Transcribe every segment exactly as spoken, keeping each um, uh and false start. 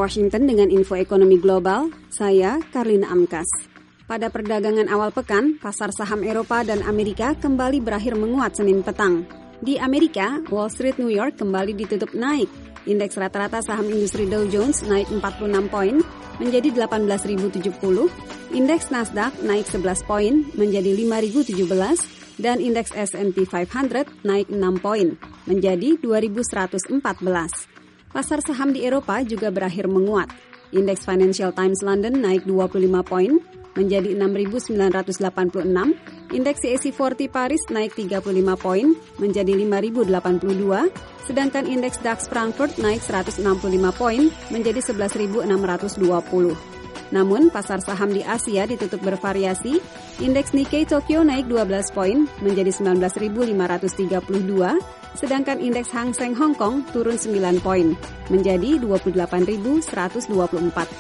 Washington dengan info ekonomi global, saya Karlina Amkas. Pada perdagangan awal pekan, pasar saham Eropa dan Amerika kembali berakhir menguat Senin petang. Di Amerika, Wall Street New York kembali ditutup naik. Indeks rata-rata saham industri Dow Jones naik empat puluh enam poin menjadi delapan belas ribu tujuh puluh, indeks Nasdaq naik sebelas poin menjadi lima ribu tujuh belas, dan indeks S and P lima ratus naik enam poin menjadi dua ribu seratus empat belas. Pasar saham di Eropa juga berakhir menguat. Indeks Financial Times London naik dua puluh lima poin menjadi enam ribu sembilan ratus delapan puluh enam, indeks C A C empat puluh Paris naik tiga puluh lima poin menjadi lima ribu delapan puluh dua, sedangkan indeks DAX Frankfurt naik seratus enam puluh lima poin menjadi sebelas ribu enam ratus dua puluh. Namun, pasar saham di Asia ditutup bervariasi. Indeks Nikkei Tokyo naik dua belas poin menjadi sembilan belas ribu lima ratus tiga puluh dua, sedangkan indeks Hang Seng Hong Kong turun sembilan poin menjadi dua puluh delapan ribu seratus dua puluh empat.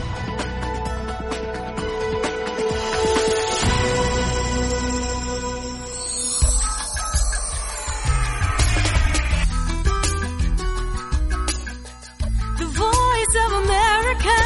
The Voice of America.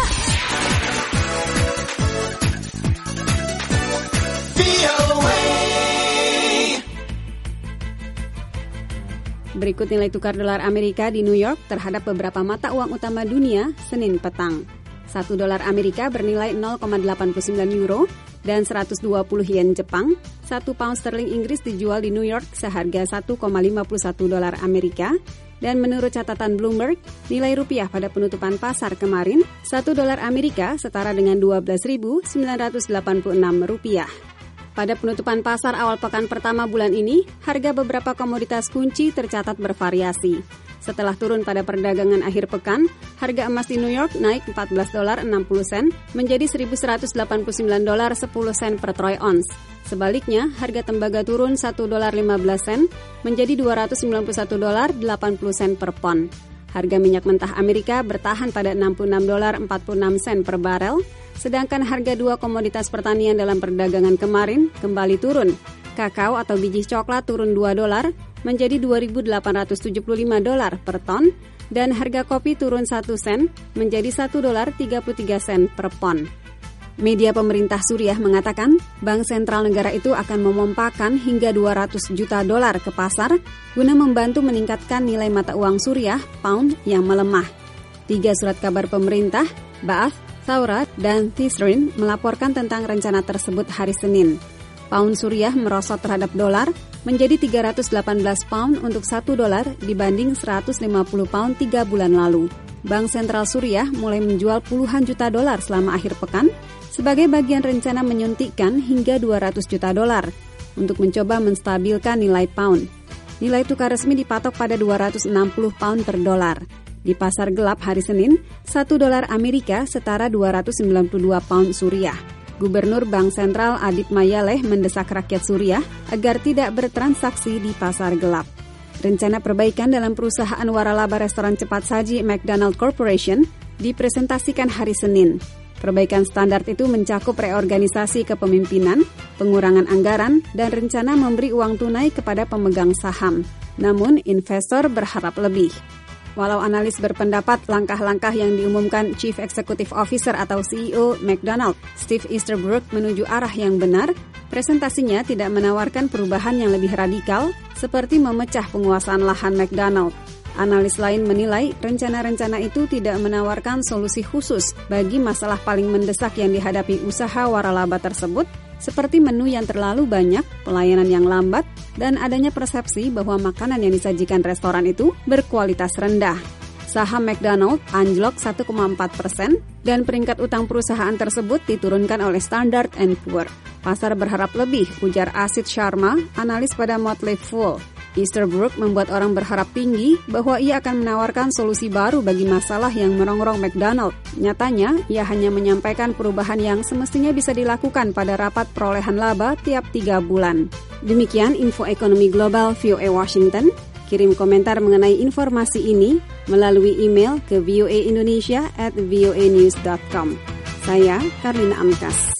Berikut nilai tukar dolar Amerika di New York terhadap beberapa mata uang utama dunia Senin petang. Satu dolar Amerika bernilai nol koma delapan sembilan euro dan seratus dua puluh yen Jepang. Satu pound sterling Inggris dijual di New York seharga satu koma lima satu dolar Amerika. Dan menurut catatan Bloomberg, nilai rupiah pada penutupan pasar kemarin, satu dolar Amerika setara dengan dua belas ribu sembilan ratus delapan puluh enam rupiah. Pada penutupan pasar awal pekan pertama bulan ini, harga beberapa komoditas kunci tercatat bervariasi. Setelah turun pada perdagangan akhir pekan, harga emas di New York naik empat belas dolar enam puluh sen menjadi seribu seratus delapan puluh sembilan dolar sepuluh sen per troy ounce. Sebaliknya, harga tembaga turun satu dolar lima belas sen menjadi dua ratus sembilan puluh satu dolar delapan puluh sen per pon. Harga minyak mentah Amerika bertahan pada enam puluh enam dolar empat puluh enam sen per barel, sedangkan harga dua komoditas pertanian dalam perdagangan kemarin kembali turun. Kakao atau biji coklat turun dua dolar menjadi dua ribu delapan ratus tujuh puluh lima dolar per ton, dan harga kopi turun satu sen menjadi satu dolar tiga puluh tiga sen per pon. Media pemerintah Suriah mengatakan bank sentral negara itu akan memompakan hingga dua ratus juta dolar ke pasar guna membantu meningkatkan nilai mata uang Suriah, pound, yang melemah. Tiga surat kabar pemerintah, Ba'ath, Thawra, dan Tisrin melaporkan tentang rencana tersebut hari Senin. Pound Suriah merosot terhadap dolar menjadi tiga ratus delapan belas pound untuk satu dolar dibanding seratus lima puluh pound tiga bulan lalu. Bank Sentral Suriah mulai menjual puluhan juta dolar selama akhir pekan sebagai bagian rencana menyuntikkan hingga dua ratus juta dolar untuk mencoba menstabilkan nilai pound. Nilai tukar resmi dipatok pada dua ratus enam puluh pound per dolar. Di pasar gelap hari Senin, satu dolar Amerika setara dua ratus sembilan puluh dua pound Suriah. Gubernur Bank Sentral Adib Mayaleh mendesak rakyat Suriah agar tidak bertransaksi di pasar gelap. Rencana perbaikan dalam perusahaan waralaba restoran cepat saji McDonald Corporation dipresentasikan hari Senin. Perbaikan standar itu mencakup reorganisasi kepemimpinan, pengurangan anggaran, dan rencana memberi uang tunai kepada pemegang saham. Namun, investor berharap lebih. Walau analis berpendapat langkah-langkah yang diumumkan Chief Executive Officer atau C E O McDonald, Steve Easterbrook, menuju arah yang benar, presentasinya tidak menawarkan perubahan yang lebih radikal seperti memecah penguasaan lahan McDonald. Analis lain menilai rencana-rencana itu tidak menawarkan solusi khusus bagi masalah paling mendesak yang dihadapi usaha waralaba tersebut, seperti menu yang terlalu banyak, pelayanan yang lambat, dan adanya persepsi bahwa makanan yang disajikan restoran itu berkualitas rendah. Saham McDonald anjlok satu koma empat persen dan peringkat utang perusahaan tersebut diturunkan oleh Standard and Poor. Pasar berharap lebih, ujar Asit Sharma, analis pada Motley Fool. Easterbrook membuat orang berharap tinggi bahwa ia akan menawarkan solusi baru bagi masalah yang merongrong McDonald. Nyatanya, ia hanya menyampaikan perubahan yang semestinya bisa dilakukan pada rapat perolehan laba tiap tiga bulan. Demikian info ekonomi global V O A Washington. Kirim komentar mengenai informasi ini melalui email ke voaindonesia at voanews dot com. Saya Karlina Amkas.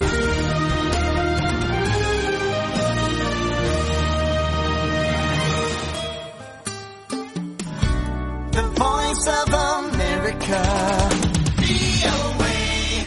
The Voice of America.